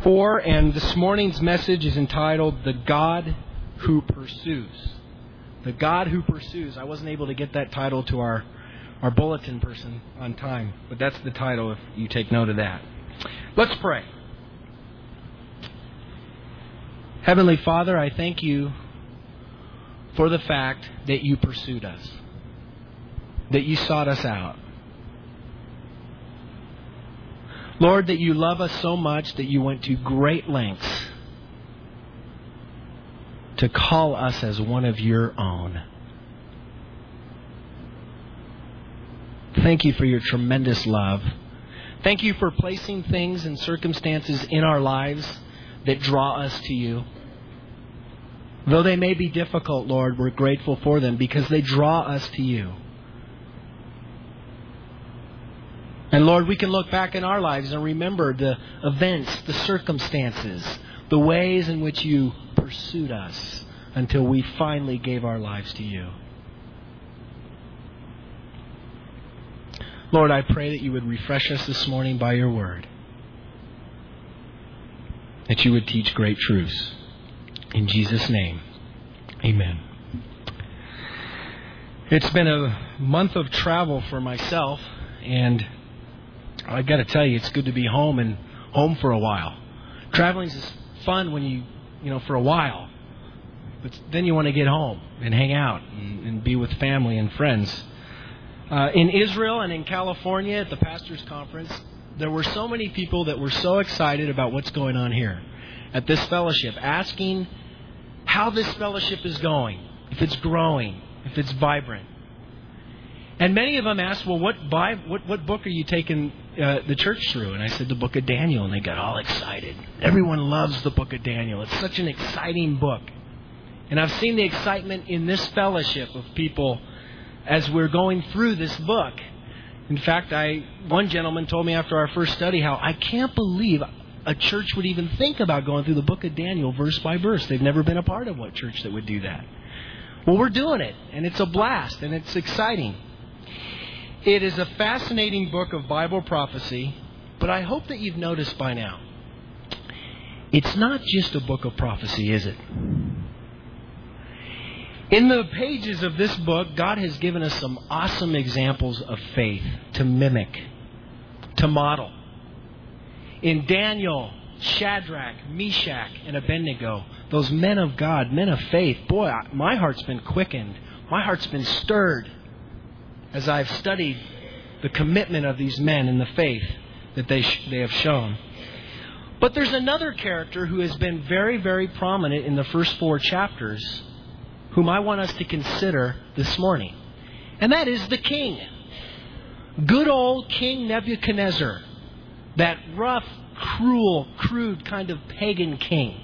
4, and this morning's message is entitled, The God Who Pursues. The God Who Pursues. I wasn't able to get that title to our bulletin person on time, but that's the title if you take note of that. Let's pray. Heavenly Father, I thank you for the fact that you pursued us, that you sought us out. Lord, that you love us so much that you went to great lengths to call us as one of your own. Thank you for your tremendous love. Thank you for placing things and circumstances in our lives that draw us to you. Though they may be difficult, Lord, we're grateful for them because they draw us to you. And Lord, we can look back in our lives and remember the events, the circumstances, the ways in which you pursued us until we finally gave our lives to you. Lord, I pray that you would refresh us this morning by your word. That you would teach great truths. In Jesus' name, amen. It's been a month of travel for myself, and I got to tell you, it's good to be home and home for a while. Traveling is fun when you for a while. But then you want to get home and hang out and be with family and friends. In Israel and in California at the Pastors Conference, there were so many people that were so excited about what's going on here at this fellowship, asking how this fellowship is going, if it's growing, if it's vibrant. And many of them asked, well, what book are you taking the church through? And I said, the book of Daniel. And they got all excited. Everyone loves the book of Daniel. It's such an exciting book. And I've seen the excitement in this fellowship of people as we're going through this book. In fact, one gentleman told me after our first study how I can't believe a church would even think about going through the book of Daniel verse by verse. They've never been a part of what church that would do that. Well, we're doing it, and it's a blast, and it's exciting. It is a fascinating book of Bible prophecy, but I hope that you've noticed by now, it's not just a book of prophecy, is it? In the pages of this book, God has given us some awesome examples of faith to mimic, to model. In Daniel, Shadrach, Meshach, and Abednego, those men of God, men of faith, boy, my heart's been quickened. My heart's been stirred as I've studied the commitment of these men in the faith that they have shown. But there's another character who has been very, very prominent in the first 4 chapters, whom I want us to consider this morning. And that is the king. Good old King Nebuchadnezzar. That rough, cruel, crude kind of pagan king.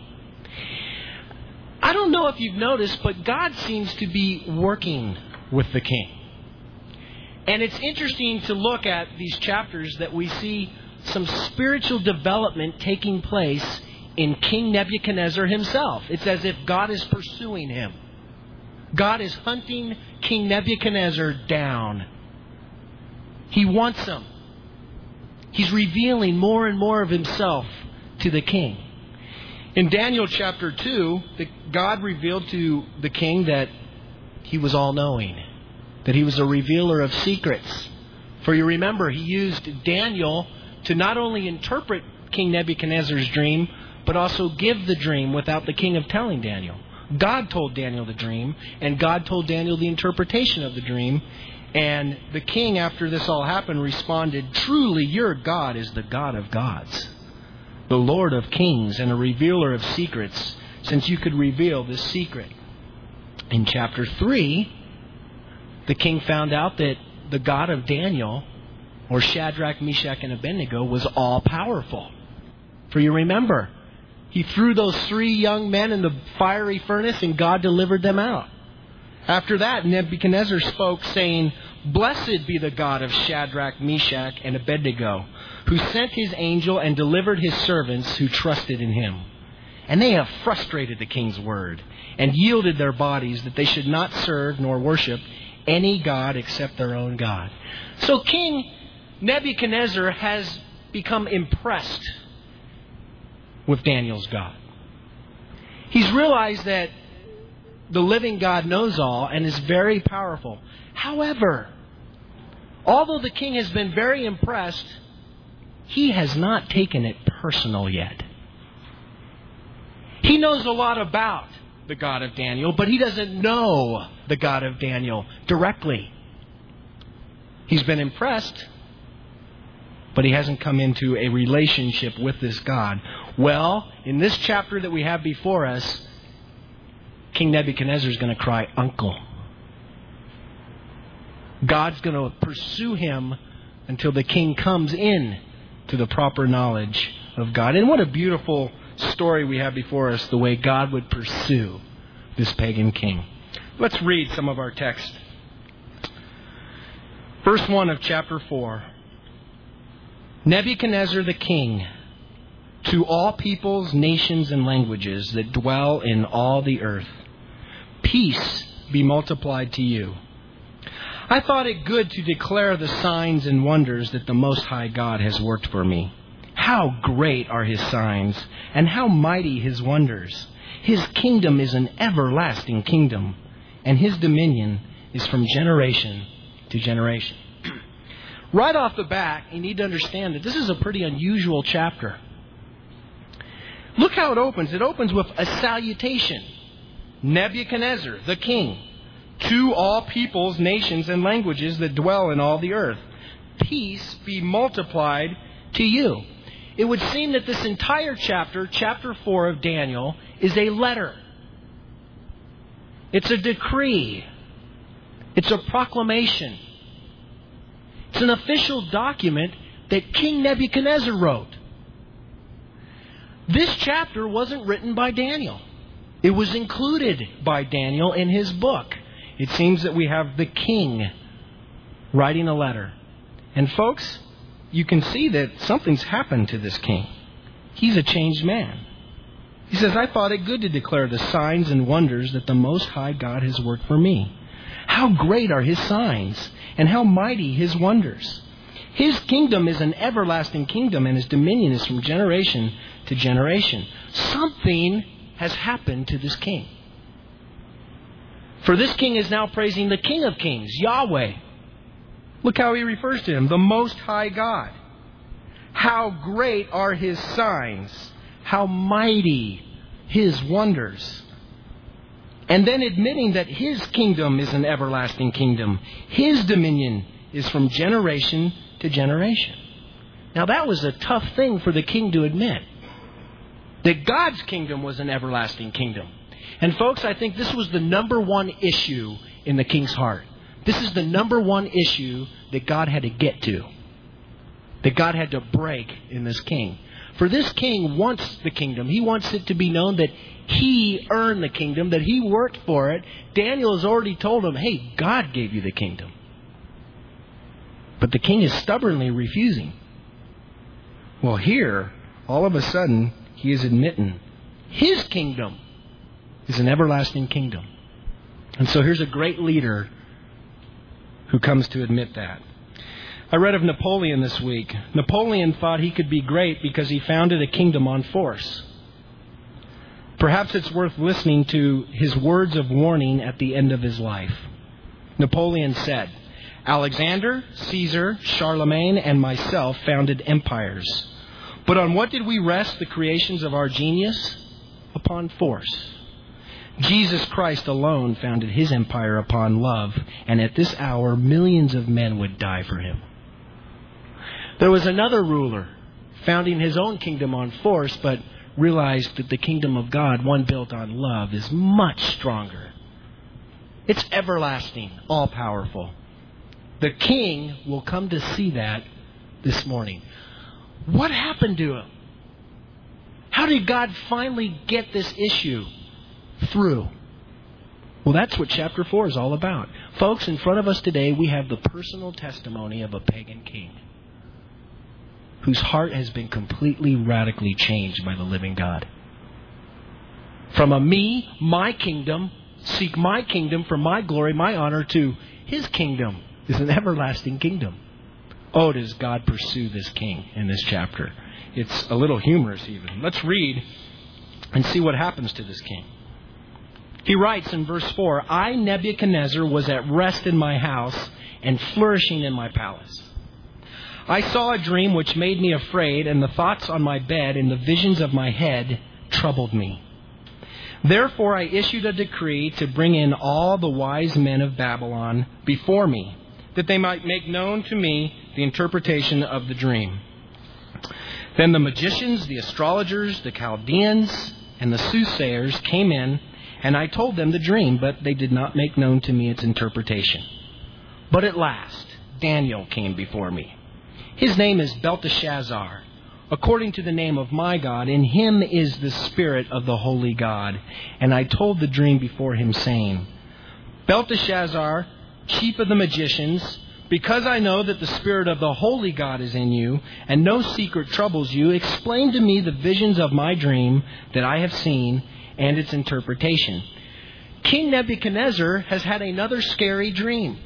I don't know if you've noticed, but God seems to be working with the king. And it's interesting to look at these chapters that we see some spiritual development taking place in King Nebuchadnezzar himself. It's as if God is pursuing him. God is hunting King Nebuchadnezzar down. He wants him. He's revealing more and more of himself to the king. In Daniel chapter 2, God revealed to the king that he was all-knowing, that he was a revealer of secrets. For you remember, he used Daniel to not only interpret King Nebuchadnezzar's dream, but also give the dream without the king of telling Daniel. God told Daniel the dream, and God told Daniel the interpretation of the dream. And the king, after this all happened, responded, truly your God is the God of gods, the Lord of kings, and a revealer of secrets, since you could reveal this secret. In chapter 3, the king found out that the God of Daniel, or Shadrach, Meshach, and Abednego, was all-powerful. For you remember, he threw those 3 young men in the fiery furnace, and God delivered them out. After that, Nebuchadnezzar spoke, saying, blessed be the God of Shadrach, Meshach, and Abednego, who sent his angel and delivered his servants who trusted in him. And they have frustrated the king's word, and yielded their bodies that they should not serve nor worship any god except their own God. So King Nebuchadnezzar has become impressed with Daniel's God. He's realized that the living God knows all and is very powerful. However, although the king has been very impressed, he has not taken it personal yet. He knows a lot about the God of Daniel, but he doesn't know the God of Daniel directly. He's been impressed, but he hasn't come into a relationship with this God. Well, in this chapter that we have before us, King Nebuchadnezzar is going to cry, "Uncle." God's going to pursue him until the king comes in to the proper knowledge of God. And what a beautiful story we have before us, the way God would pursue this pagan king. Let's read some of our text. Verse 1 of chapter 4. Nebuchadnezzar the king, to all peoples, nations, and languages that dwell in all the earth, peace be multiplied to you. I thought it good to declare the signs and wonders that the Most High God has worked for me. How great are His signs, and how mighty His wonders. His kingdom is an everlasting kingdom, and His dominion is from generation to generation. Right off the bat, you need to understand that this is a pretty unusual chapter. Look how it opens. It opens with a salutation. Nebuchadnezzar, the king, to all peoples, nations, and languages that dwell in all the earth. Peace be multiplied to you. It would seem that this entire chapter, chapter 4 of Daniel, is a letter. It's a decree. It's a proclamation. It's an official document that King Nebuchadnezzar wrote. This chapter wasn't written by Daniel. It was included by Daniel in his book. It seems that we have the king writing a letter. And folks, you can see that something's happened to this king. He's a changed man. He says, I thought it good to declare the signs and wonders that the Most High God has worked for me. How great are His signs, and how mighty His wonders. His kingdom is an everlasting kingdom, and His dominion is from generation to generation. Something has happened to this king. For this king is now praising the King of Kings, Yahweh. Look how he refers to Him, the Most High God. How great are His signs, how mighty His wonders. And then admitting that His kingdom is an everlasting kingdom. His dominion is from generation to generation. Now that was a tough thing for the king to admit. That God's kingdom was an everlasting kingdom. And folks, I think this was the number one issue in the king's heart. This is the number one issue that God had to get to. That God had to break in this king. For this king wants the kingdom. He wants it to be known that he earned the kingdom, that he worked for it. Daniel has already told him, hey, God gave you the kingdom. But the king is stubbornly refusing. Well, here, all of a sudden, he is admitting his kingdom is an everlasting kingdom. And so here's a great leader who comes to admit that. I read of Napoleon this week. Napoleon thought he could be great because he founded a kingdom on force. Perhaps it's worth listening to his words of warning at the end of his life. Napoleon said, Alexander, Caesar, Charlemagne, and myself founded empires. But on what did we rest the creations of our genius? Upon force. Jesus Christ alone founded His empire upon love, and at this hour millions of men would die for Him. There was another ruler founding his own kingdom on force, but realized that the kingdom of God, one built on love, is much stronger. It's everlasting, all-powerful. The king will come to see that this morning. What happened to him? How did God finally get this issue through? Well, that's what chapter 4 is all about. Folks, in front of us today, we have the personal testimony of a pagan king whose heart has been completely, radically changed by the living God. From a me, my kingdom, seek my kingdom for my glory, my honor, to His kingdom is an everlasting kingdom. Oh, does God pursue this king in this chapter? It's a little humorous even. Let's read and see what happens to this king. He writes in verse 4, I, Nebuchadnezzar, was at rest in my house and flourishing in my palace. I saw a dream which made me afraid, and the thoughts on my bed and the visions of my head troubled me. Therefore I issued a decree to bring in all the wise men of Babylon before me, that they might make known to me the interpretation of the dream. Then the magicians, the astrologers, the Chaldeans, and the soothsayers came in, and I told them the dream, but they did not make known to me its interpretation. But at last Daniel came before me. His name is Belteshazzar, according to the name of my God. In him is the Spirit of the Holy God. And I told the dream before him, saying, Belteshazzar, chief of the magicians, because I know that the Spirit of the Holy God is in you, and no secret troubles you, explain to me the visions of my dream that I have seen and its interpretation. King Nebuchadnezzar has had another scary dream.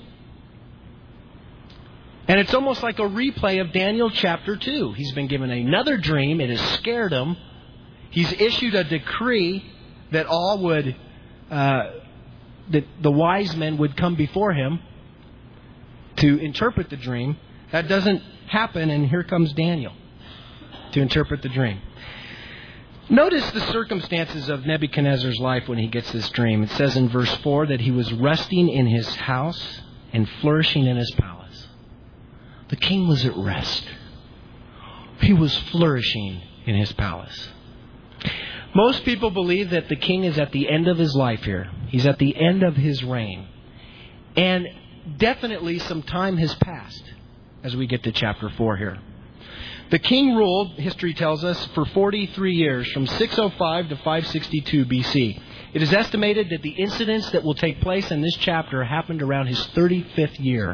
And it's almost like a replay of Daniel chapter 2. He's been given another dream. It has scared him. He's issued a decree that all would, that the wise men would come before him to interpret the dream. That doesn't happen, and here comes Daniel to interpret the dream. Notice the circumstances of Nebuchadnezzar's life when he gets this dream. It says in verse 4 that he was resting in his house and flourishing in his palace. The king was at rest. He was flourishing in his palace. Most people believe that the king is at the end of his life here. He's at the end of his reign. And definitely some time has passed as we get to chapter 4 here. The king ruled, history tells us, for 43 years, from 605 to 562 BC. It is estimated that the incidents that will take place in this chapter happened around his 35th year.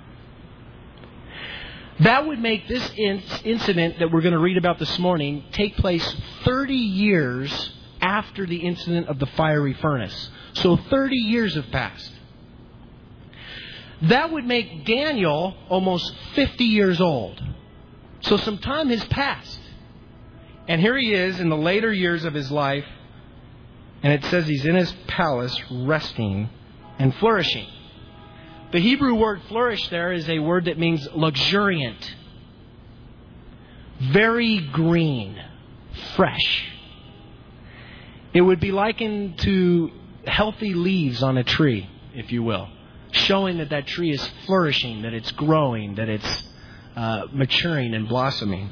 That would make this incident that we're going to read about this morning take place 30 years after the incident of the fiery furnace. So 30 years have passed. That would make Daniel almost 50 years old. So some time has passed. And here he is in the later years of his life. And it says he's in his palace resting and flourishing. The Hebrew word flourish there is a word that means luxuriant, very green, fresh. It would be likened to healthy leaves on a tree, if you will, showing that that tree is flourishing, that it's growing, that it's maturing and blossoming.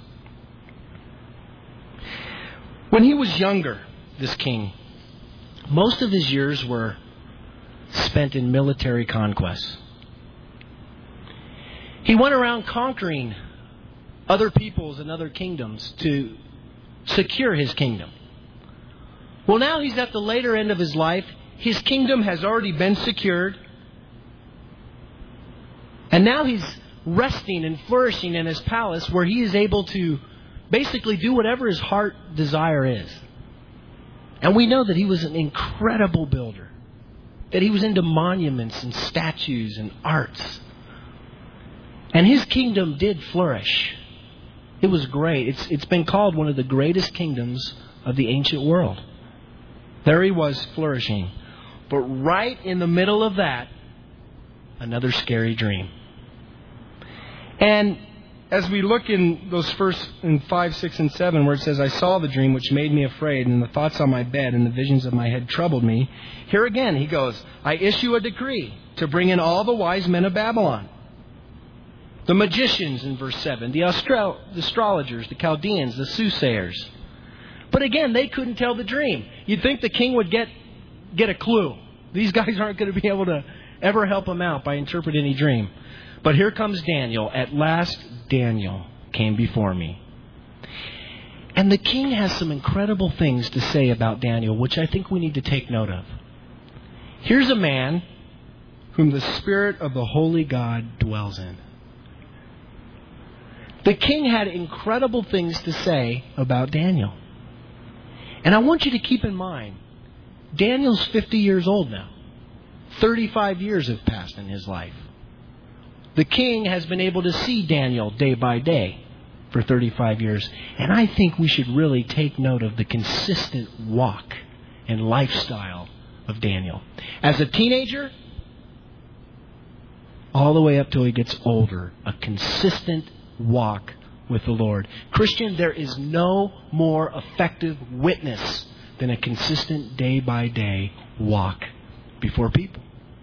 When he was younger, this king, most of his years were spent in military conquests. He went around conquering other peoples and other kingdoms to secure his kingdom. Well, now he's at the later end of his life. His kingdom has already been secured. And now he's resting and flourishing in his palace where he is able to basically do whatever his heart desire is. And we know that he was an incredible builder. That he was into monuments and statues and arts. And his kingdom did flourish. It was great. It's been called one of the greatest kingdoms of the ancient world. There he was flourishing. But right in the middle of that, another scary dream. And as we look in those first in 5, 6, and 7, where it says, I saw the dream which made me afraid, and the thoughts on my bed and the visions of my head troubled me. Here again, he goes, I issue a decree to bring in all the wise men of Babylon. The magicians in verse 7, the astrologers, the Chaldeans, the soothsayers. But again, they couldn't tell the dream. You'd think the king would get a clue. These guys aren't going to be able to ever help him out by interpreting any dream. But here comes Daniel. At last, Daniel came before me. And the king has some incredible things to say about Daniel, which I think we need to take note of. Here's a man whom the Spirit of the Holy God dwells in. The king had incredible things to say about Daniel. And I want you to keep in mind, Daniel's 50 years old now. 35 years have passed in his life. The king has been able to see Daniel day by day. for 35 years. And I think we should really take note of the consistent walk and lifestyle of Daniel. As a teenager, all the way up till he gets older, a consistent walk with the Lord. Christian, there is no more effective witness than a consistent day-by-day walk before people.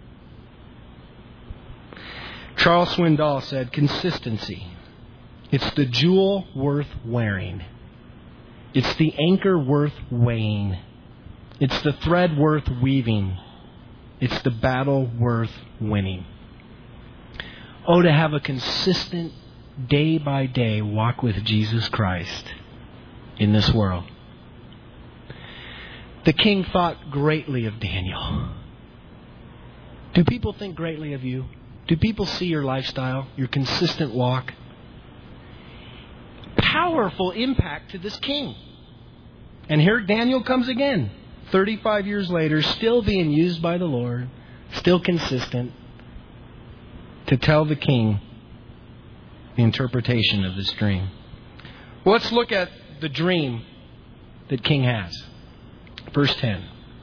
Charles Swindoll said, consistency. It's the jewel worth wearing. It's the anchor worth weighing. It's the thread worth weaving. It's the battle worth winning. Oh, to have a consistent day-by-day walk with Jesus Christ in this world. The king thought greatly of Daniel. Do people think greatly of you? Do people see your lifestyle, your consistent walk? Powerful impact to this king. And here Daniel comes again, 35 years later, still being used by the Lord, still consistent, to tell the king the interpretation of this dream. Well, let's look at the dream that king has. Verse 10.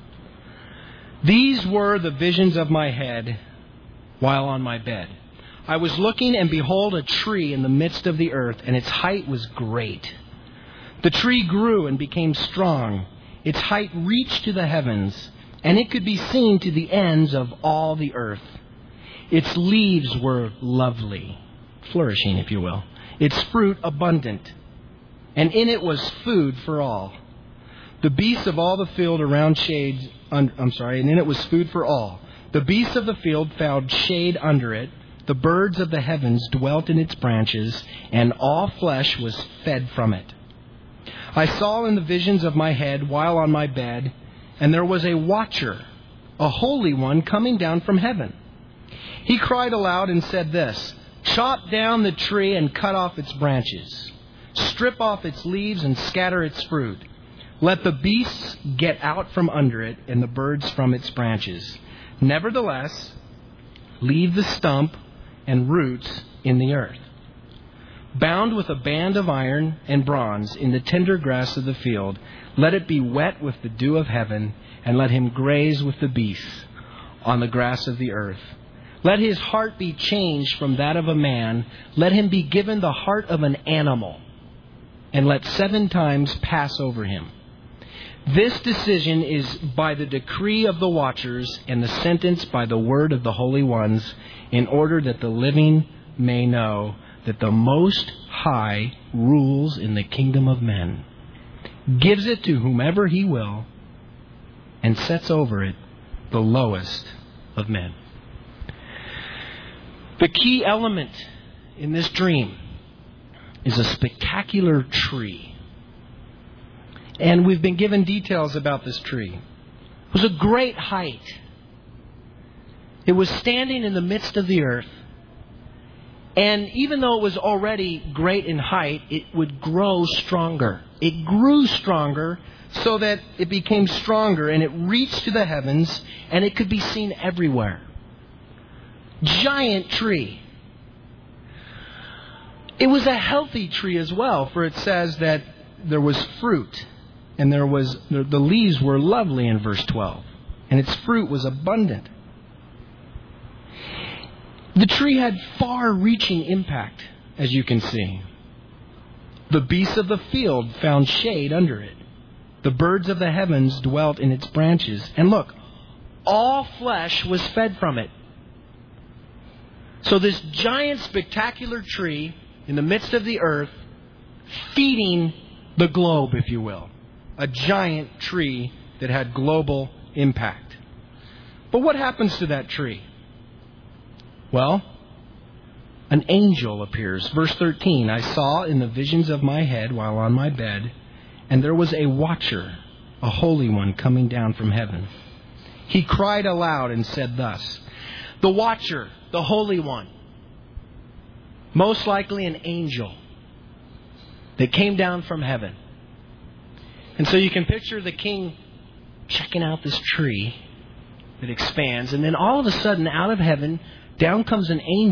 These were the visions of my head while on my bed. I was looking, and behold, a tree in the midst of the earth, and its height was great. The tree grew and became strong. Its height reached to the heavens, and it could be seen to the ends of all the earth. Its leaves were lovely, flourishing, if you will. Its fruit abundant, and in it was food for all. The beasts of all the field around and in it was food for all. The beasts of the field found shade under it. The birds of the heavens dwelt in its branches, and all flesh was fed from it. I saw in the visions of my head while on my bed, and there was a watcher, a holy one, coming down from heaven. He cried aloud and said this, chop down the tree and cut off its branches. Strip off its leaves and scatter its fruit. Let the beasts get out from under it and the birds from its branches. Nevertheless, leave the stump and roots in the earth. Bound with a band of iron and bronze in the tender grass of the field, let it be wet with the dew of heaven, and let him graze with the beasts on the grass of the earth. Let his heart be changed from that of a man. Let him be given the heart of an animal, and let 7 times pass over him. This decision is by the decree of the watchers, and the sentence by the word of the holy ones, in order that the living may know that the Most High rules in the kingdom of men, gives it to whomever he will, and sets over it the lowest of men. The key element in this dream is a spectacular tree. And we've been given details about this tree. It was a great height. It was standing in the midst of the earth. And even though it was already great in height, it would grow stronger. It grew stronger so that it became stronger, and it reached to the heavens, and it could be seen everywhere. Giant tree. It was a healthy tree as well, for it says that there was fruit, and the leaves were lovely in verse 12, and its fruit was abundant. The tree had far-reaching impact, as you can see. The beasts of the field found shade under it. The birds of the heavens dwelt in its branches. And look, all flesh was fed from it. So this giant, spectacular tree in the midst of the earth, feeding the globe, if you will. A giant tree that had global impact. But what happens to that tree? Well, an angel appears. Verse 13, I saw in the visions of my head while on my bed, and there was a watcher, a holy one, coming down from heaven. He cried aloud and said thus, the watcher, the holy one, most likely an angel that came down from heaven. And so you can picture the king checking out this tree that expands, and then all of a sudden, out of heaven, down comes an angel,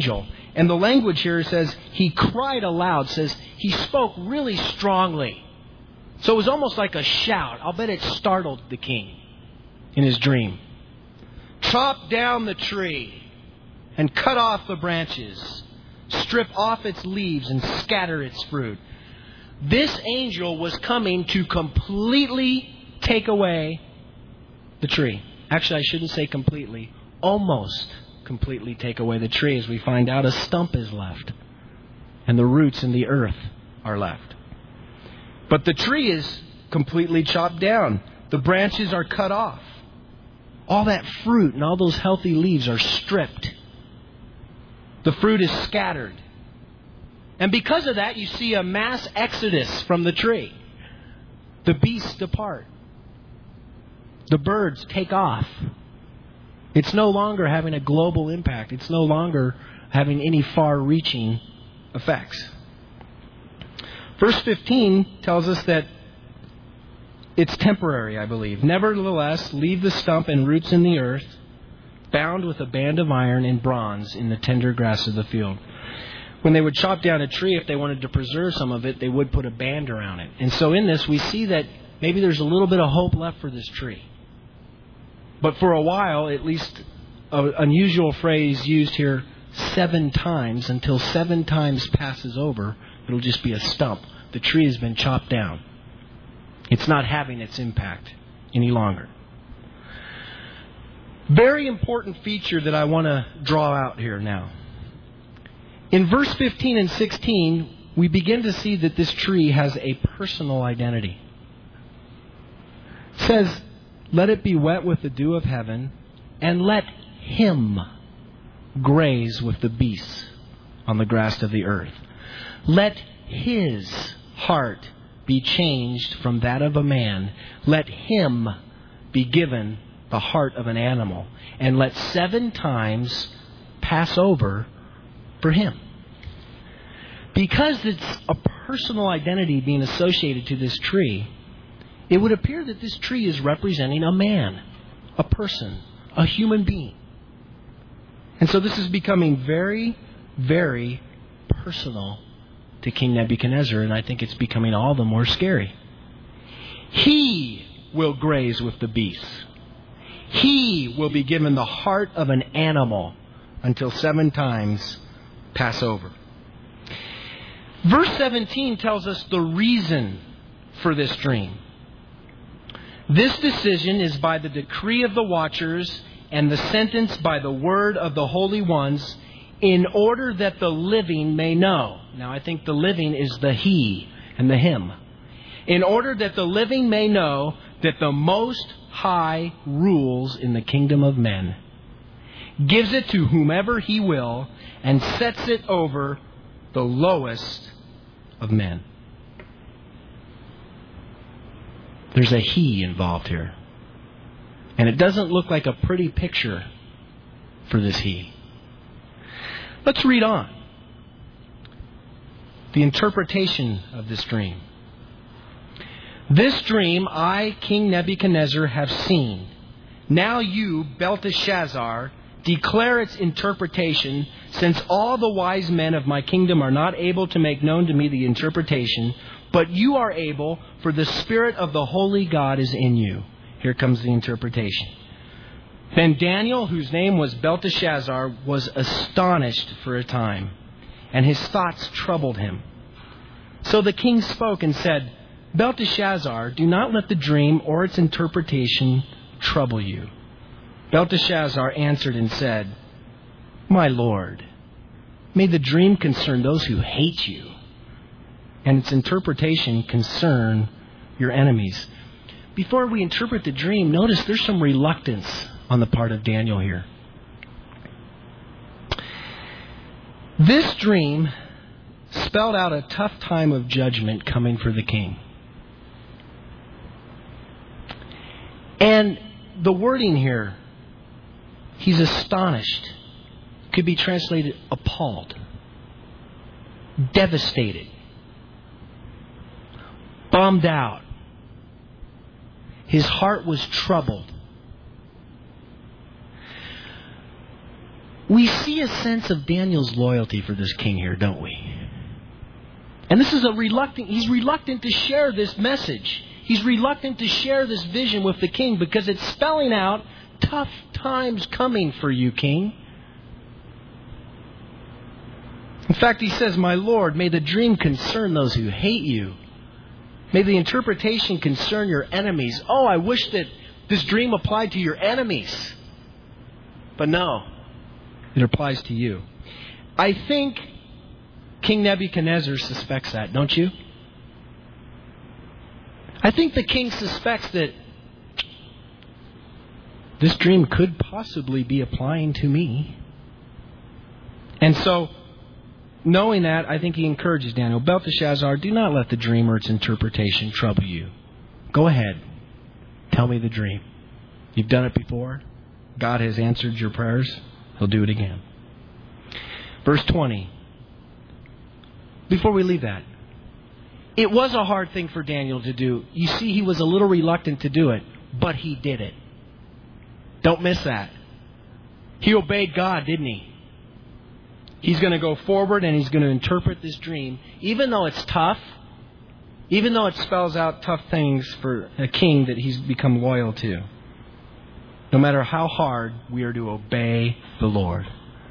And the language here says he cried aloud, says he spoke really strongly. So it was almost like a shout. I'll bet it startled the king in his dream. Chop down the tree and cut off the branches. Strip off its leaves and scatter its fruit. This angel was coming to completely take away the tree. Actually, I shouldn't say completely. Almost completely take away the tree. As we find out, a stump is left. And the roots in the earth are left. But the tree is completely chopped down. The branches are cut off. All that fruit and all those healthy leaves are stripped. The fruit is scattered. And because of that, you see a mass exodus from the tree. The beasts depart. The birds take off. It's no longer having a global impact. It's no longer having any far-reaching effects. Verse 15 tells us that it's temporary, I believe. Nevertheless, leave the stump and roots in the earth, bound with a band of iron and bronze in the tender grass of the field. When they would chop down a tree, if they wanted to preserve some of it, they would put a band around it. And so in this, we see that maybe there's a little bit of hope left for this tree. But for a while, at least an unusual phrase used here 7 times, until 7 times passes over, it'll just be a stump. The tree has been chopped down. It's not having its impact any longer. Very important feature that I want to draw out here now. In verse 15 and 16, we begin to see that this tree has a personal identity. It says, let it be wet with the dew of heaven, and let him graze with the beasts on the grass of the earth. Let his heart be changed from that of a man. Let him be given the heart of an animal. And let 7 times pass over for him. Because it's a personal identity being associated to this tree, it would appear that this tree is representing a man, a person, a human being. And so this is becoming very, very personal to King Nebuchadnezzar, and I think it's becoming all the more scary. He will graze with the beasts. He will be given the heart of an animal until 7 times pass over. Verse 17 tells us the reason for this dream. This decision is by the decree of the watchers and the sentence by the word of the holy ones, in order that the living may know. Now, I think the living is the he and the him. In order that the living may know that the Most High rules in the kingdom of men, gives it to whomever he will, and sets it over the lowest of men. There's a he involved here. And it doesn't look like a pretty picture for this he. Let's read on. The interpretation of this dream. This dream I, King Nebuchadnezzar, have seen. Now you, Belteshazzar, declare its interpretation, since all the wise men of my kingdom are not able to make known to me the interpretation, but you are able, for the Spirit of the Holy God is in you. Here comes the interpretation. Then Daniel, whose name was Belteshazzar, was astonished for a time, and his thoughts troubled him. So the king spoke and said, Belteshazzar, do not let the dream or its interpretation trouble you. Belteshazzar answered and said, My Lord, may the dream concern those who hate you, and its interpretation concern your enemies. Before we interpret the dream, notice there's some reluctance on the part of Daniel here. This dream spelled out a tough time of judgment coming for the king. And the wording here, he's astonished, could be translated appalled, devastated, bummed out. His heart was troubled. We see a sense of Daniel's loyalty for this king here, don't we? And this is he's reluctant to share this message. He's reluctant to share this vision with the king because it's spelling out tough times coming for you, king. In fact, he says, "My Lord, may the dream concern those who hate you. May the interpretation concern your enemies." Oh, I wish that this dream applied to your enemies. But no, it applies to you. I think King Nebuchadnezzar suspects that, don't you? I think the king suspects that this dream could possibly be applying to me. And so, knowing that, I think he encourages Daniel, "Belteshazzar, do not let the dream or its interpretation trouble you. Go ahead. Tell me the dream. You've done it before. God has answered your prayers. He'll do it again." Verse 20. Before we leave that, it was a hard thing for Daniel to do. You see, he was a little reluctant to do it, but he did it. Don't miss that. He obeyed God, didn't he? He's going to go forward and he's going to interpret this dream, even though it's tough, even though it spells out tough things for a king that he's become loyal to. No matter how hard, we are to obey the Lord.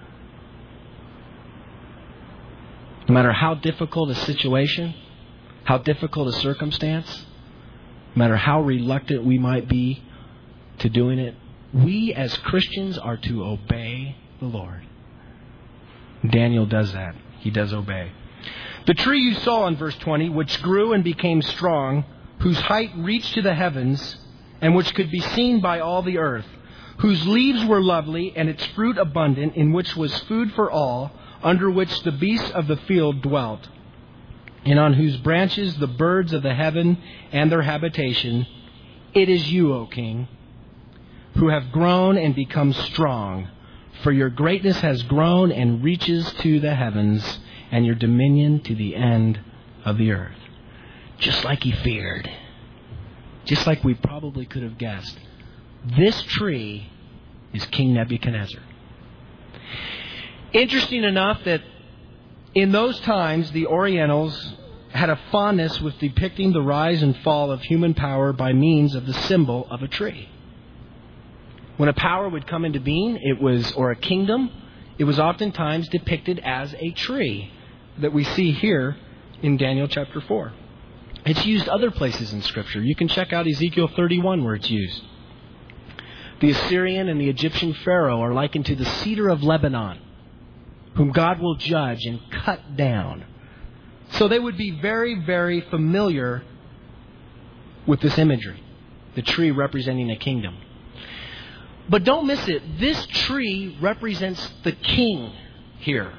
No matter how difficult a situation, how difficult a circumstance, no matter how reluctant we might be to doing it, we as Christians are to obey the Lord. Daniel does that. He does obey. "The tree you saw in verse 20, which grew and became strong, whose height reached to the heavens, and which could be seen by all the earth, whose leaves were lovely, and its fruit abundant, in which was food for all, under which the beasts of the field dwelt, and on whose branches the birds of the heaven and their habitation. It is you, O king, who have grown and become strong. For your greatness has grown and reaches to the heavens, and your dominion to the end of the earth." Just like he feared. Just like we probably could have guessed. This tree is King Nebuchadnezzar. Interesting enough that in those times, the Orientals had a fondness with depicting the rise and fall of human power by means of the symbol of a tree. When a power would come into being, or a kingdom, it was oftentimes depicted as a tree that we see here in Daniel chapter 4. It's used other places in Scripture. You can check out Ezekiel 31 where it's used. The Assyrian and the Egyptian Pharaoh are likened to the cedar of Lebanon, whom God will judge and cut down. So they would be very, very familiar with this imagery, the tree representing a kingdom. But don't miss it. This tree represents the king here.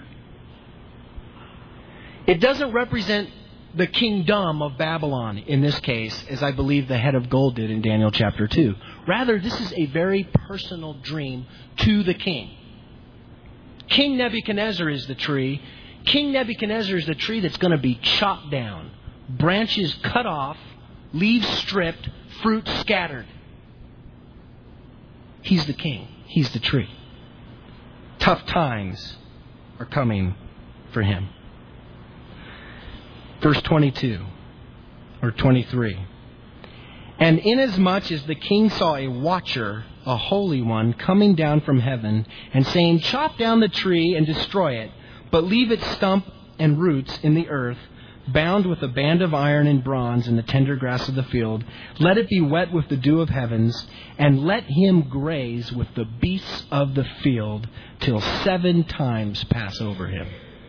It doesn't represent the kingdom of Babylon in this case, as I believe the head of gold did in Daniel chapter 2. Rather, this is a very personal dream to the king. King Nebuchadnezzar is the tree. King Nebuchadnezzar is the tree that's going to be chopped down, branches cut off, leaves stripped, fruit scattered. He's the king. He's the tree. Tough times are coming for him. Verse 22 or 23. "And inasmuch as the king saw a watcher, a holy one, coming down from heaven and saying, 'Chop down the tree and destroy it, but leave its stump and roots in the earth, bound with a band of iron and bronze in the tender grass of the field. Let it be wet with the dew of heavens, and let him graze with the beasts of the field till 7 times pass over him.'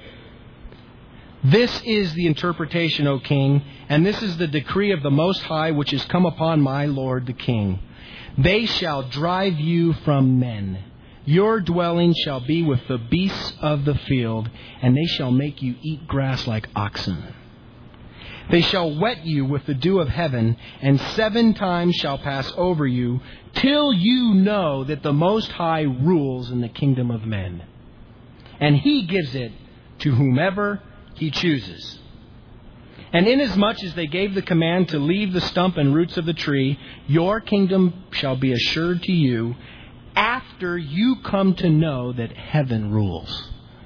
This is the interpretation, O king, and this is the decree of the Most High which is come upon my lord the king. They shall drive you from men. Your dwelling shall be with the beasts of the field, and they shall make you eat grass like oxen. They shall wet you with the dew of heaven, and 7 times shall pass over you, till you know that the Most High rules in the kingdom of men. And he gives it to whomever he chooses. And inasmuch as they gave the command to leave the stump and roots of the tree, your kingdom shall be assured to you, after you come to know that heaven rules.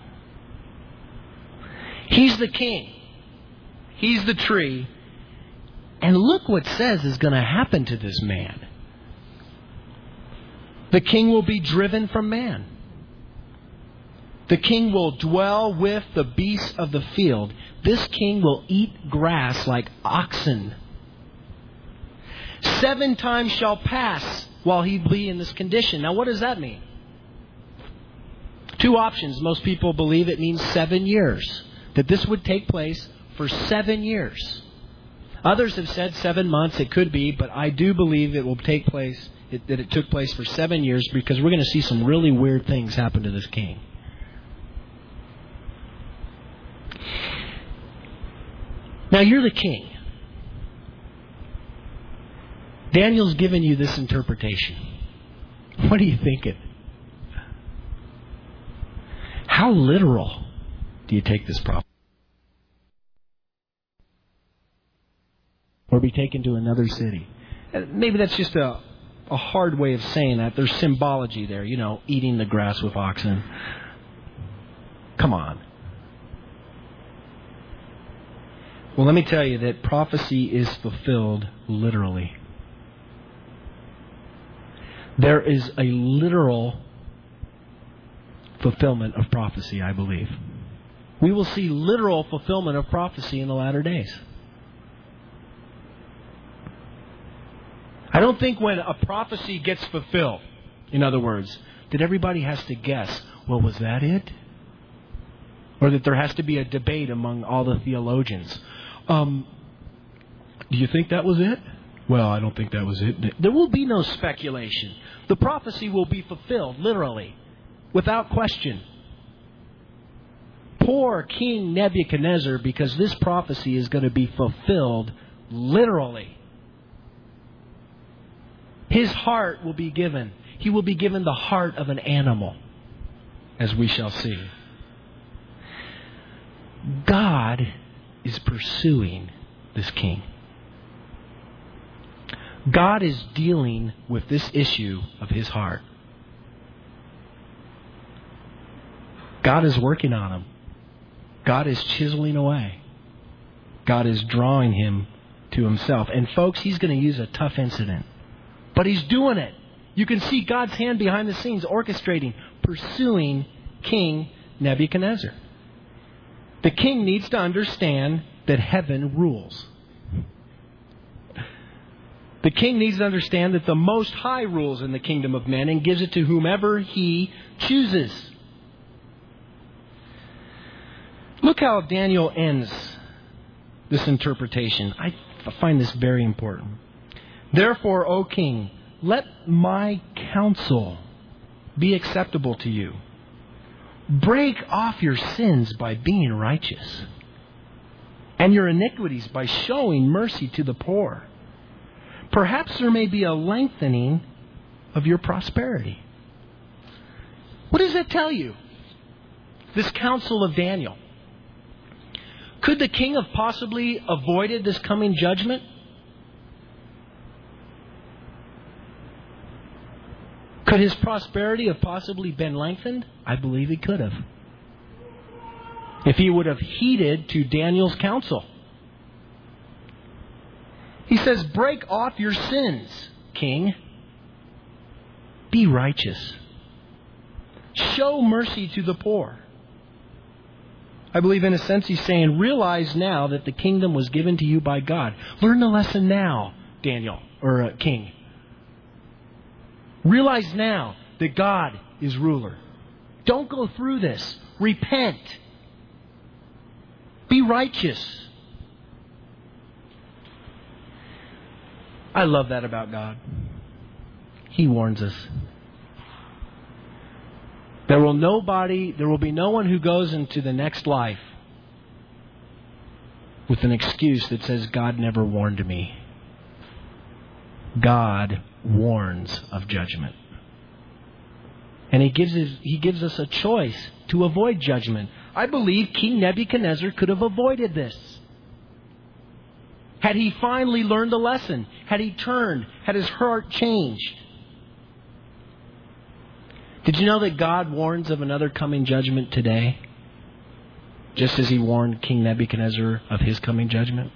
He's the king. He's the tree. And look what says is going to happen to this man. The king will be driven from man. The king will dwell with the beasts of the field. This king will eat grass like oxen. 7 times shall pass while he be in this condition. Now, what does that mean? 2 options. Most people believe it means 7 years. That this would take place for 7 years. Others have said 7 months. It could be, but I do believe it will take place, that it took place for 7 years, because we're going to see some really weird things happen to this king. Now, you're the king. Daniel's given you this interpretation. What are you thinking? How literal do you take this problem? Or be taken to another city? Maybe that's just a hard way of saying that. There's symbology there, eating the grass with oxen. Come on. Well, let me tell you that prophecy is fulfilled literally. There is a literal fulfillment of prophecy, I believe. We will see literal fulfillment of prophecy in the latter days. I don't think when a prophecy gets fulfilled, in other words, that everybody has to guess, well, was that it? Or that there has to be a debate among all the theologians. Do you think that was it? Well, I don't think that was it. There will be no speculation. The prophecy will be fulfilled, literally, without question. Poor King Nebuchadnezzar, because this prophecy is going to be fulfilled literally. His heart will be given. He will be given the heart of an animal, as we shall see. God is pursuing this king. God is dealing with this issue of his heart. God is working on him. God is chiseling away. God is drawing him to himself. And folks, he's going to use a tough incident. But he's doing it. You can see God's hand behind the scenes orchestrating, pursuing King Nebuchadnezzar. The king needs to understand that heaven rules. The king needs to understand that the Most High rules in the kingdom of men and gives it to whomever he chooses. Look how Daniel ends this interpretation. I find this very important. Therefore, O king, let my counsel be acceptable to you. Break off your sins by being righteous, and your iniquities by showing mercy to the poor. Perhaps there may be a lengthening of your prosperity. What does that tell you? This counsel of Daniel. Could the king have possibly avoided this coming judgment? Could his prosperity have possibly been lengthened? I believe he could have. If he would have heeded to Daniel's counsel. He says, break off your sins, king. Be righteous. Show mercy to the poor. I believe in a sense he's saying, realize now that the kingdom was given to you by God. Learn the lesson now, Daniel, or king. Realize now that God is ruler. Don't go through this. Repent. Be righteous. I love that about God. He warns us. There will be no one who goes into the next life with an excuse that says, God never warned me. God warns of judgment. And He gives us a choice to avoid judgment. I believe King Nebuchadnezzar could have avoided this. Had he finally learned the lesson, had he turned, had his heart changed. Did you know that God warns of another coming judgment today? Just as He warned King Nebuchadnezzar of his coming judgment.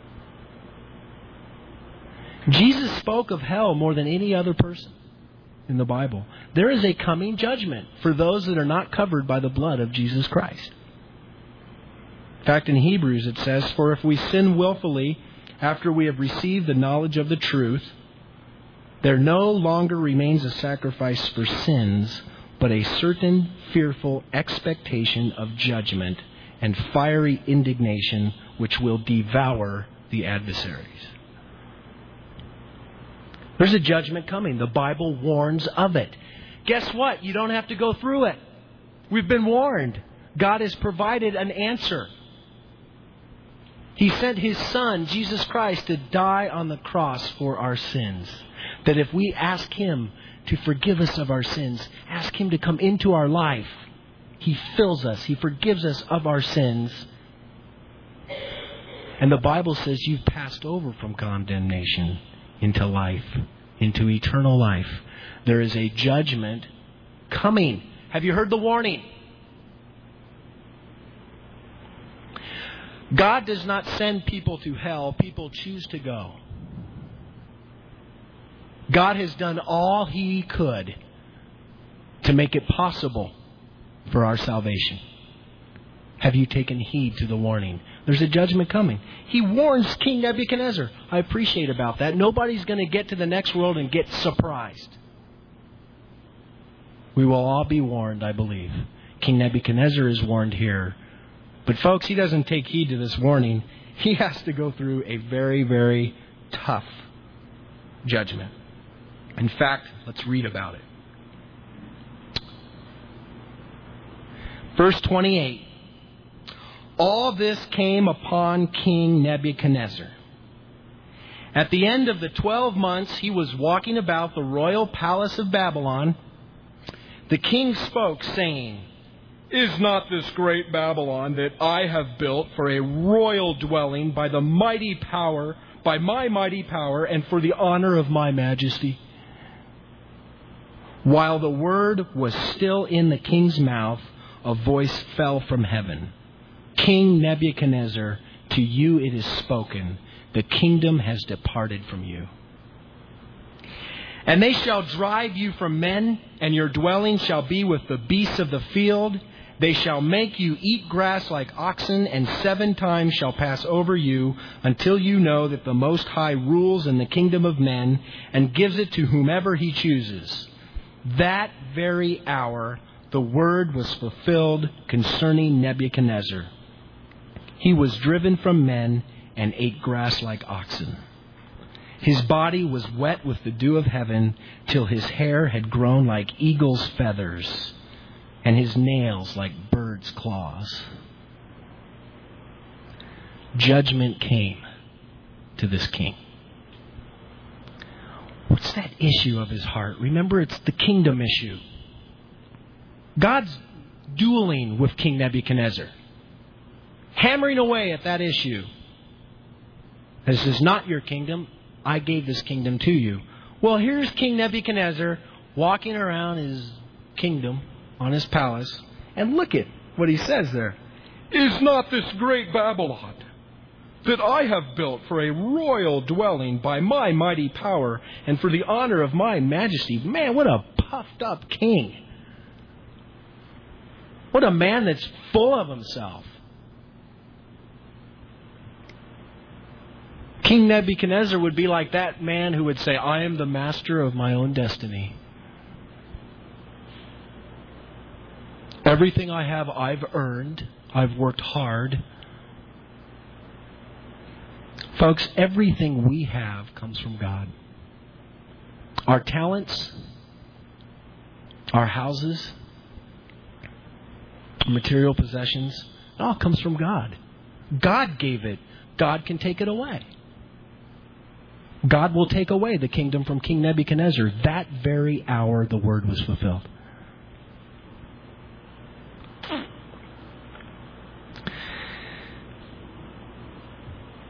Jesus spoke of hell more than any other person in the Bible. There is a coming judgment for those that are not covered by the blood of Jesus Christ. In fact, in Hebrews it says, "For if we sin willfully after we have received the knowledge of the truth, there no longer remains a sacrifice for sins, but a certain fearful expectation of judgment and fiery indignation which will devour the adversaries." There's a judgment coming. The Bible warns of it. Guess what? You don't have to go through it. We've been warned. God has provided an answer. He sent His Son, Jesus Christ, to die on the cross for our sins. That if we ask Him to forgive us of our sins, ask Him to come into our life, He fills us. He forgives us of our sins. And the Bible says you've passed over from condemnation into life, into eternal life. There is a judgment coming. Have you heard the warning? God does not send people to hell. People choose to go. God has done all He could to make it possible for our salvation. Have you taken heed to the warning? There's a judgment coming. He warns King Nebuchadnezzar. I appreciate about that. Nobody's going to get to the next world and get surprised. We will all be warned, I believe. King Nebuchadnezzar is warned here. But folks, he doesn't take heed to this warning. He has to go through a very, very tough judgment. In fact, let's read about it. Verse 28. All this came upon King Nebuchadnezzar. At the end of the 12 months he was walking about the royal palace of Babylon, the king spoke, saying, "Is not this great Babylon that I have built for a royal dwelling by my mighty power, and for the honor of my majesty?" While the word was still in the king's mouth, a voice fell from heaven. "King Nebuchadnezzar, to you it is spoken, the kingdom has departed from you. And they shall drive you from men, and your dwelling shall be with the beasts of the field. They shall make you eat grass like oxen, and 7 times shall pass over you, until you know that the Most High rules in the kingdom of men, and gives it to whomever He chooses." That very hour the word was fulfilled concerning Nebuchadnezzar. He was driven from men and ate grass like oxen. His body was wet with the dew of heaven, till his hair had grown like eagle's feathers, and his nails like birds' claws. Judgment came to this king. What's that issue of his heart? Remember, it's the kingdom issue. God's dueling with King Nebuchadnezzar, hammering away at that issue. This is not your kingdom. I gave this kingdom to you. Well, here's King Nebuchadnezzar walking around his kingdom on his palace. And look at what he says there. "Is not this great Babylon that I have built for a royal dwelling by my mighty power and for the honor of my majesty?" Man, what a puffed up king. What a man that's full of himself. King Nebuchadnezzar would be like that man who would say, "I am the master of my own destiny. Everything I have, I've earned. I've worked hard." Folks, everything we have comes from God. Our talents, our houses, material possessions, it all comes from God. God gave it. God can take it away. God will take away the kingdom from King Nebuchadnezzar. That very hour the word was fulfilled.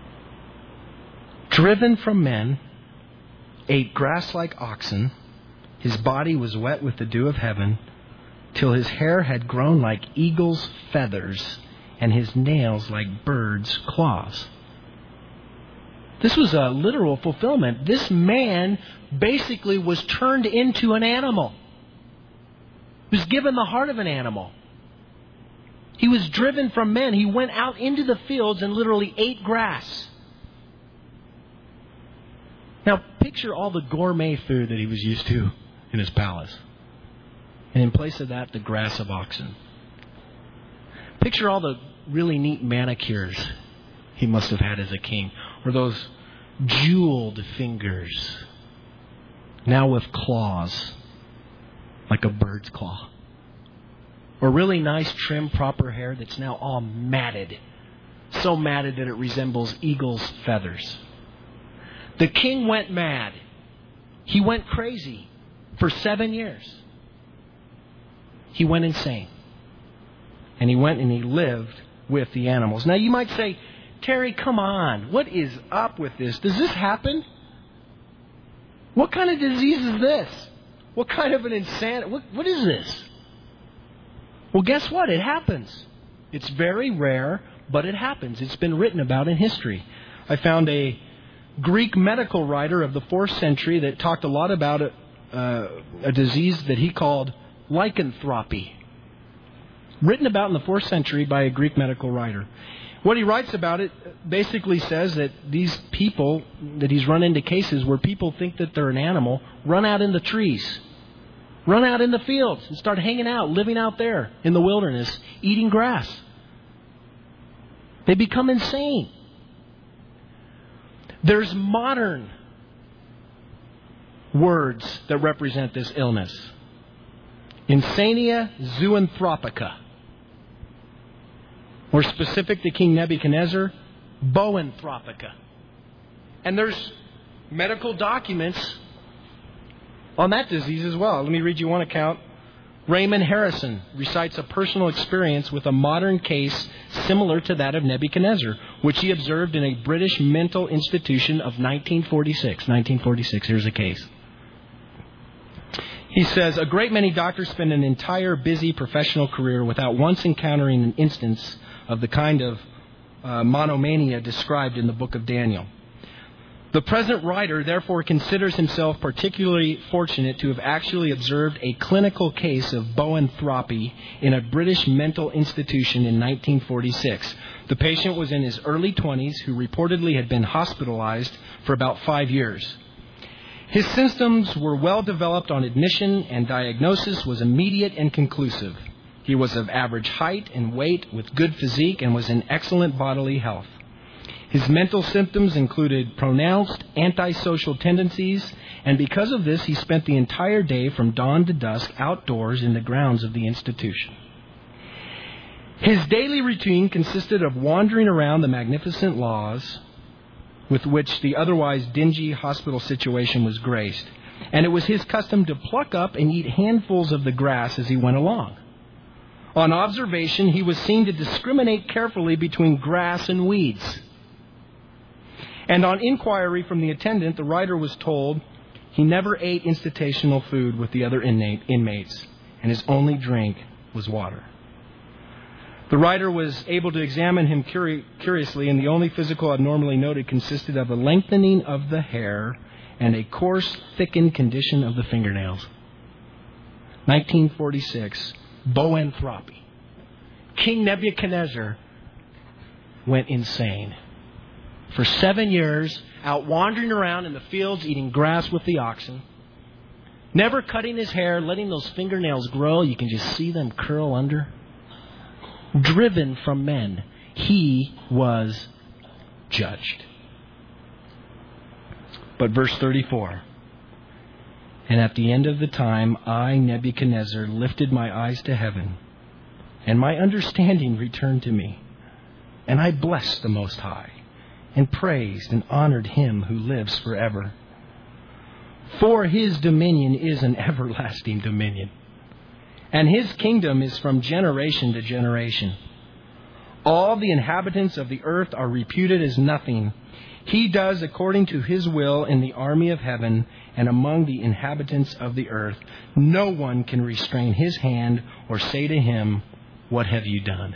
Driven from men, ate grass like oxen, His body was wet with the dew of heaven, till his hair had grown like eagle's feathers, and his nails like birds' claws. This was a literal fulfillment. This man basically was turned into an animal. He was given the heart of an animal. He was driven from men. He went out into the fields and literally ate grass. Now, picture all the gourmet food that he was used to in his palace. And in place of that, the grass of oxen. Picture all the really neat manicures he must have had as a king. Or those jeweled fingers. Now with claws. Like a bird's claw. Or really nice, trim, proper hair that's now all matted. So matted that it resembles eagle's feathers. The king went mad. He went crazy for 7 years. He went insane. And he went and he lived with the animals. Now you might say, Terry, come on. What is up with this? Does this happen? What kind of disease is this? What kind of an insanity? What is this? Well, guess what? It happens. It's very rare, but it happens. It's been written about in history. I found a Greek medical writer of the 4th century that talked a lot about a disease that he called lycanthropy. Written about in the 4th century by a Greek medical writer. What he writes about it basically says that these people that he's run into cases where people think that they're an animal, run out in the trees, run out in the fields and start hanging out, living out there in the wilderness, eating grass. They become insane. There's modern words that represent this illness. Insania zoanthropica. Or specific to King Nebuchadnezzar, boanthropica. And there's medical documents on that disease as well. Let me read you one account. Raymond Harrison recites a personal experience with a modern case similar to that of Nebuchadnezzar, which he observed in a British mental institution of 1946. 1946, here's a case. He says, a great many doctors spend an entire busy professional career without once encountering an instance of the kind of monomania described in the book of Daniel. The present writer therefore considers himself particularly fortunate to have actually observed a clinical case of boanthropy in a British mental institution in 1946. The patient was in his early 20s who reportedly had been hospitalized for about 5 years. His symptoms were well developed on admission and diagnosis was immediate and conclusive. He was of average height and weight with good physique and was in excellent bodily health. His mental symptoms included pronounced antisocial tendencies, and because of this, he spent the entire day from dawn to dusk outdoors in the grounds of the institution. His daily routine consisted of wandering around the magnificent lawns with which the otherwise dingy hospital situation was graced, and it was his custom to pluck up and eat handfuls of the grass as he went along. On observation, he was seen to discriminate carefully between grass and weeds. And on inquiry from the attendant, the writer was told he never ate institutional food with the other inmates, and his only drink was water. The writer was able to examine him curiously, and the only physical abnormality noted consisted of a lengthening of the hair and a coarse, thickened condition of the fingernails. 1946, boanthropy. King Nebuchadnezzar went insane. For 7 years, out wandering around in the fields, eating grass with the oxen. Never cutting his hair, letting those fingernails grow. You can just see them curl under. Driven from men. He was judged. But verse 34. And at the end of the time, I, Nebuchadnezzar, lifted my eyes to heaven, and my understanding returned to me. And I blessed the Most High, and praised and honored him who lives forever. For his dominion is an everlasting dominion, and his kingdom is from generation to generation. All the inhabitants of the earth are reputed as nothing. He does according to His will in the army of heaven and among the inhabitants of the earth. No one can restrain His hand or say to Him, "What have you done?"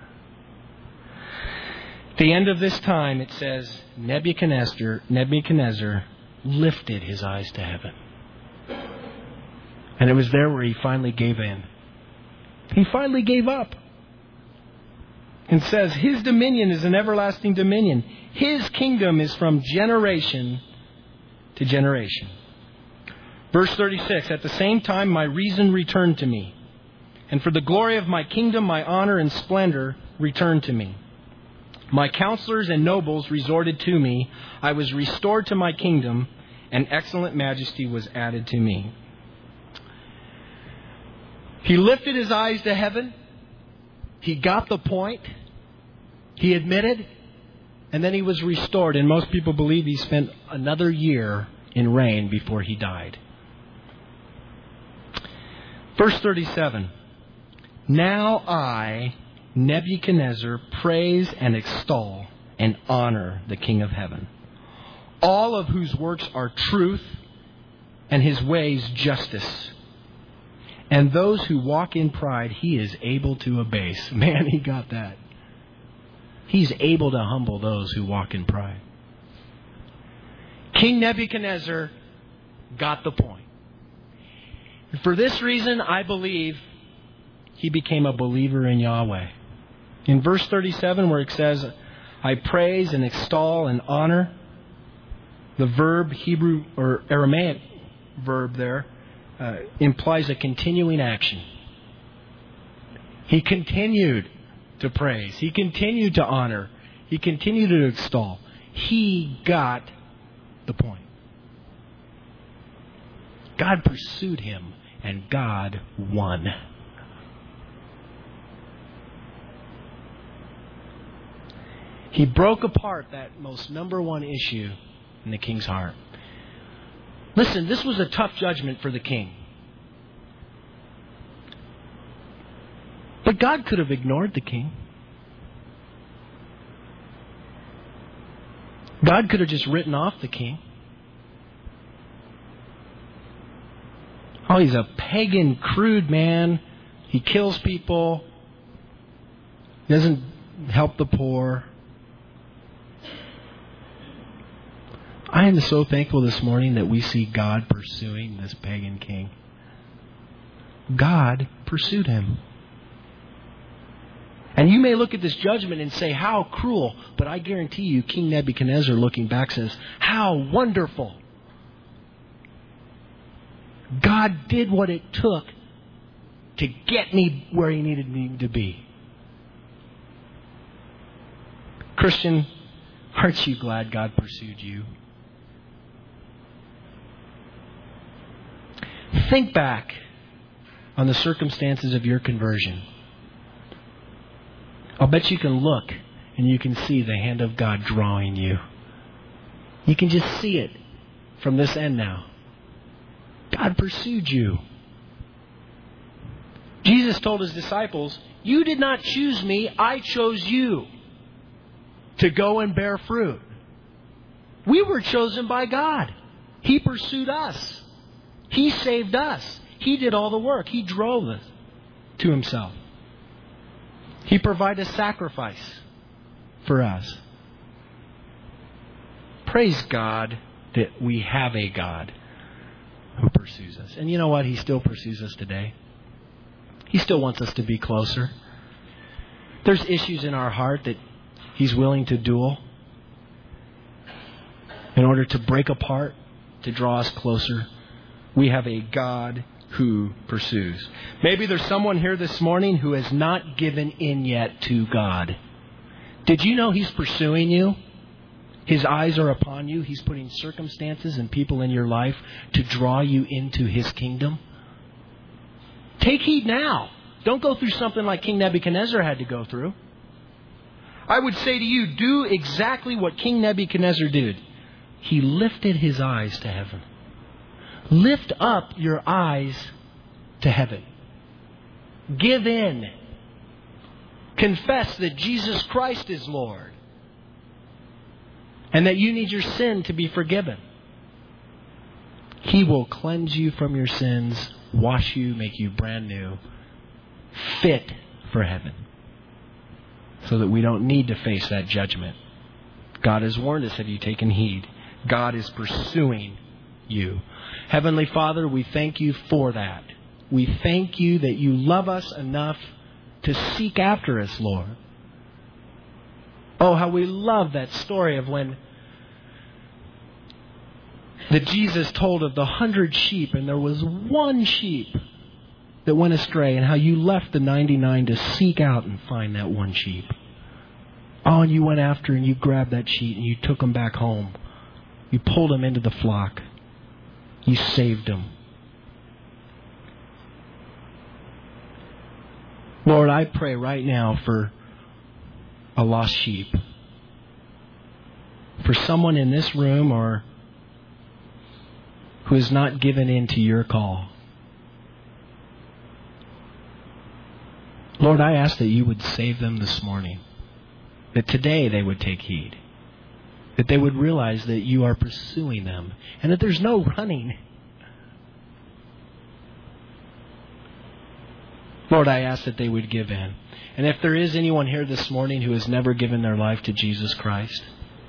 At the end of this time, it says, Nebuchadnezzar lifted his eyes to heaven. And it was there where he finally gave in. He finally gave up. And says, His dominion is an everlasting dominion. His kingdom is from generation to generation. Verse 36, at the same time my reason returned to me. And for the glory of my kingdom, my honor and splendor returned to me. My counselors and nobles resorted to me. I was restored to my kingdom, and excellent majesty was added to me. He lifted his eyes to heaven. He got the point. He admitted. And then he was restored. And most people believe he spent another year in reign before he died. Verse 37. Now I, Nebuchadnezzar, praise and extol and honor the King of heaven, all of whose works are truth and His ways justice. And those who walk in pride, He is able to abase. Man, he got that. He's able to humble those who walk in pride. King Nebuchadnezzar got the point. And for this reason, I believe he became a believer in Yahweh. In verse 37, where it says, I praise and extol and honor, the verb, Hebrew or Aramaic verb there, implies a continuing action. He continued to praise. He continued to honor. He continued to extol. He got the point. God pursued him, and God won. He broke apart that most number one issue in the king's heart. Listen, this was a tough judgment for the king. But God could have ignored the king. God could have just written off the king. Oh, he's a pagan, crude man. He kills people. He doesn't help the poor. I am so thankful this morning that we see God pursuing this pagan king. God pursued him. And you may look at this judgment and say, how cruel. But I guarantee you, King Nebuchadnezzar looking back says, how wonderful. God did what it took to get me where He needed me to be. Christian, aren't you glad God pursued you? Think back on the circumstances of your conversion. I'll bet you can look and you can see the hand of God drawing you. You can just see it from this end now. God pursued you. Jesus told His disciples, you did not choose me, I chose you to go and bear fruit. We were chosen by God. He pursued us. He saved us. He did all the work. He drove us to Himself. He provided a sacrifice for us. Praise God that we have a God who pursues us. And you know what? He still pursues us today. He still wants us to be closer. There's issues in our heart that He's willing to duel in order to break apart, to draw us closer. We have a God who pursues. Maybe there's someone here this morning who has not given in yet to God. Did you know He's pursuing you? His eyes are upon you. He's putting circumstances and people in your life to draw you into His kingdom. Take heed now. Don't go through something like King Nebuchadnezzar had to go through. I would say to you, do exactly what King Nebuchadnezzar did. He lifted his eyes to heaven. Lift up your eyes to heaven. Give in. Confess that Jesus Christ is Lord. and that you need your sin to be forgiven, He will cleanse you from your sins, wash you, make you brand new, fit for heaven, so that we don't need to face that judgment. God has warned us, have you taken heed? God is pursuing you. Heavenly Father, we thank you for that. We thank you that you love us enough to seek after us, Lord. Oh, how we love that story of when that Jesus told of the 100 sheep and there was one sheep that went astray, and how you left the 99 to seek out and find that one sheep. Oh, and you went after and you grabbed that sheep and you took him back home. You pulled him into the flock. You saved him. Lord, I pray right now for a lost sheep. For someone in this room or who has not given in to your call. Lord, I ask that you would save them this morning. That today they would take heed. That they would realize that you are pursuing them. And that there's no running. Lord, I ask that they would give in. And if there is anyone here this morning who has never given their life to Jesus Christ,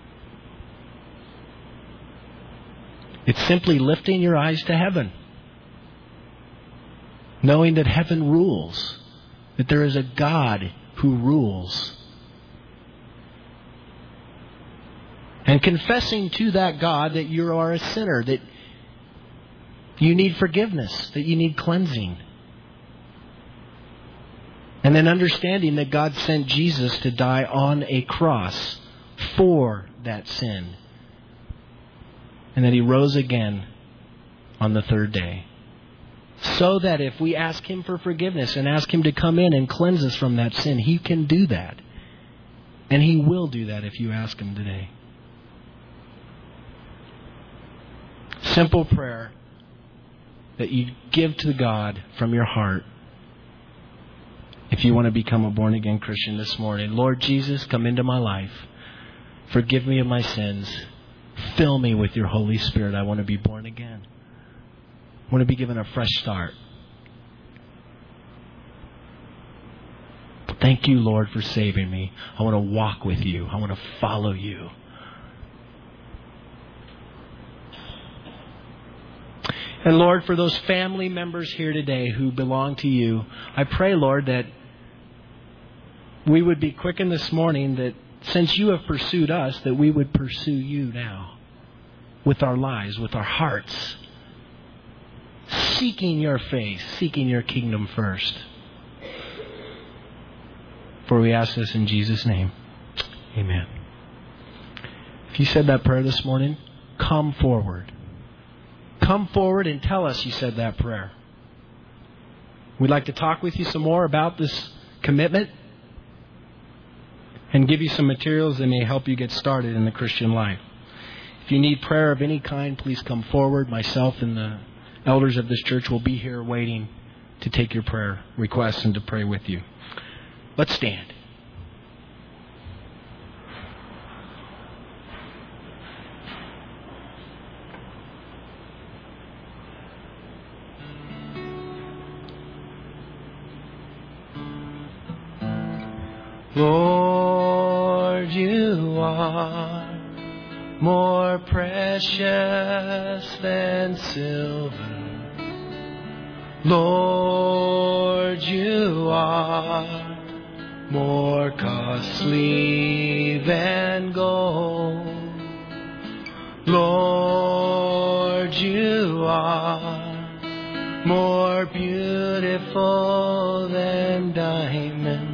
it's simply lifting your eyes to heaven. Knowing that heaven rules. That there is a God who rules. And confessing to that God that you are a sinner, that you need forgiveness, that you need cleansing. And then understanding that God sent Jesus to die on a cross for that sin. And that He rose again on the third day. So that if we ask Him for forgiveness and ask Him to come in and cleanse us from that sin, He can do that. And He will do that if you ask Him today. Simple prayer that you give to God from your heart. If you want to become a born-again Christian this morning, Lord Jesus, come into my life. Forgive me of my sins. Fill me with your Holy Spirit. I want to be born again. I want to be given a fresh start. Thank you, Lord, for saving me. I want to walk with you. I want to follow you. And Lord, for those family members here today who belong to you, I pray, Lord, that we would be quickened this morning, that since you have pursued us, that we would pursue you now with our lives, with our hearts, seeking your face, seeking your kingdom first. For we ask this in Jesus' name. Amen. If you said that prayer this morning, come forward. Come forward and tell us you said that prayer. We'd like to talk with you some more about this commitment and give you some materials that may help you get started in the Christian life. If you need prayer of any kind, please come forward. Myself and the elders of this church will be here waiting to take your prayer requests and to pray with you. Let's stand. Lord, you are more precious than silver. Lord, you are more costly than gold. Lord, you are more beautiful than diamonds.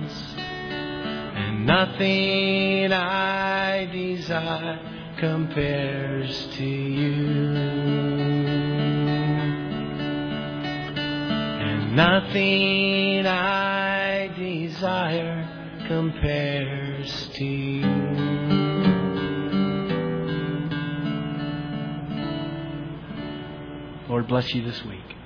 Nothing I desire compares to you. And nothing I desire compares to you. Lord, bless you this week.